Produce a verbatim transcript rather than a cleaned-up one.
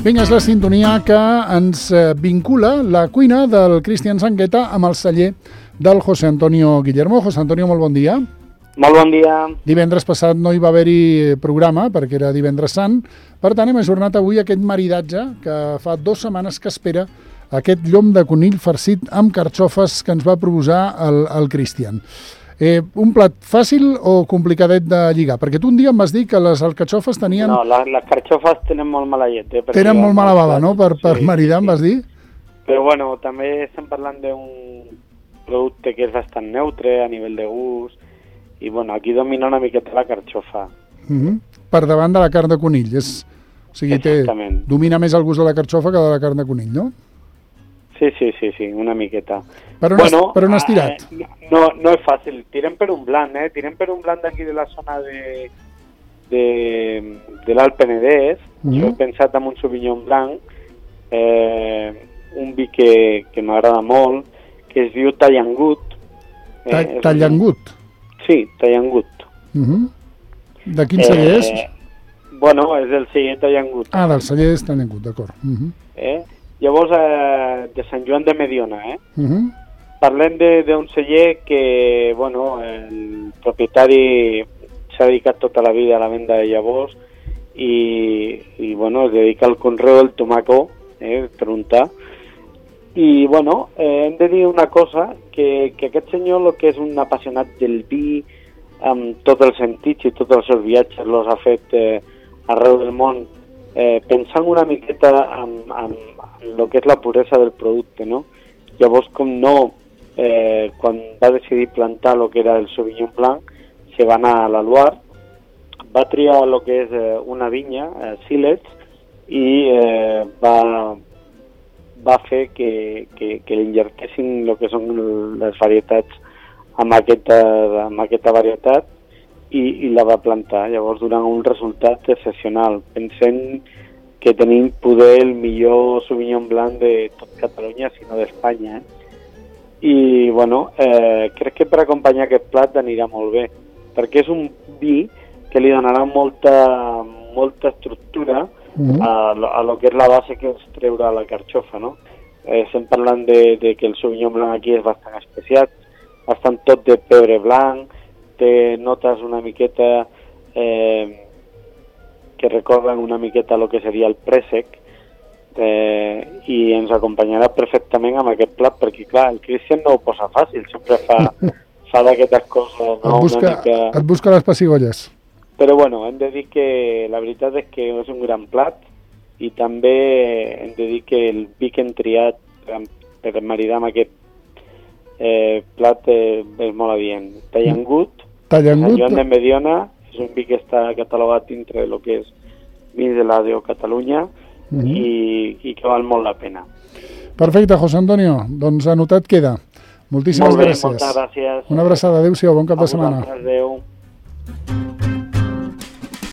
Vinga, és la sintonia que ens vincula la cuina del Cristian Sangueta amb el celler del José Antonio Guillermo. José Antonio, molt bon dia. Molt bon dia. Divendres passat no hi va haver-hi programa perquè era divendres sant, per tant hem ajornat avui aquest maridatge que fa dues setmanes que espera aquest llom de conill farcit amb carxofes que ens va proposar el, el Cristian. Eh, un plat fàcil o complicadet de lligar? Perquè tu un dia em vas dir que les alcatxofes tenien... No, les, les carxofes tenen molt mala llet. Eh, tenen molt mala bava, no?, per, per sí, maridar, sí, em vas dir? Però bueno, també estem parlant d'un producte que és bastant neutre a nivell de gust i bueno, aquí domina una miqueta la carxofa. Uh-huh. Per davant de la carn de conill. És... O sigui, té... domina més el gust de la carxofa que de la carn de conill, no? Sí, sí, sí, sí, una miqueta. Per on, bueno, has, per on has tirat? Eh, no, no és fàcil, tirem per un blanc, eh? Tirem per un blanc d'aquí de la zona de, de, de l'Alt Penedès. Mm. Jo he pensat en un Sauvignon blanc, eh, un vi que, que m'agrada molt, que es diu Tallangut. Ta eh, Tallangut? Un... Sí, Tallangut. Uh -huh. De quin celler eh, és? Bueno, és del celler Tallangut. Ah, del celler és Tallangut, d'acord. Uh -huh. Eh? Llavors, eh, de Sant Joan de Mediona, eh? Uh -huh. Parlem d'un celler que, bueno, el propietari s'ha dedicat tota la vida a la venda de llavors i, i bueno, es dedica al conreu del tomaco, eh, per untar. I, bueno, eh, hem de dir una cosa, que, que aquest senyor, el que és un apassionat del vi, amb tots els sentits i tots els seus viatges, els ha fet eh, arreu del món, eh, pensant una miqueta en, en, en el que és la puresa del producte, no? Llavors, com no, eh, quan va decidir plantar el que era el Sauvignon Blanc, se va anar a la Loire, va triar el que és eh, una vinya, eh, Silets, i eh, va, va fer que, que, que l'injertessin el que són les varietats amb aquesta, amb aquesta varietat i, i la va plantar. Llavors, donant un resultat excepcional. Pensem que tenim poder el millor Sauvignon Blanc de tot Catalunya, si no d'Espanya. Eh? I, bueno, eh, crec que per acompanyar aquest plat anirà molt bé, perquè és un vi que li donarà molta, molta estructura mm. a, a lo que és la base que ens treurà la carxofa, no? Eh, estem parlant de, de que el Sauvignon Blanc aquí és bastant especiat, bastant tot de pebre blanc, té notes una miqueta eh, que recorden una miqueta el que seria el préssec, eh, i ens acompanyarà perfectament amb aquest plat, perquè clar, el Cristian no ho posa fàcil, sempre fa, fa d'aquestes coses, no? Et busca, una mica... et busca les pessigolles. Però bueno, hem de dir que la veritat és que és un gran plat i també hem de dir que el vi que hem triat per maridar amb aquest eh, plat eh, és molt adient. Tallangut, Tallangut, Sant Joan de Mediona, és un vi que està catalogat dintre del que és vins de la de Catalunya uh -huh. i, i que val molt la pena. Perfecte, José Antonio. Doncs anotat queda. Moltíssimes molt bé, gràcies. Moltes gràcies. Una abraçada. Adéu-siau, bon cap de setmana. Adéu.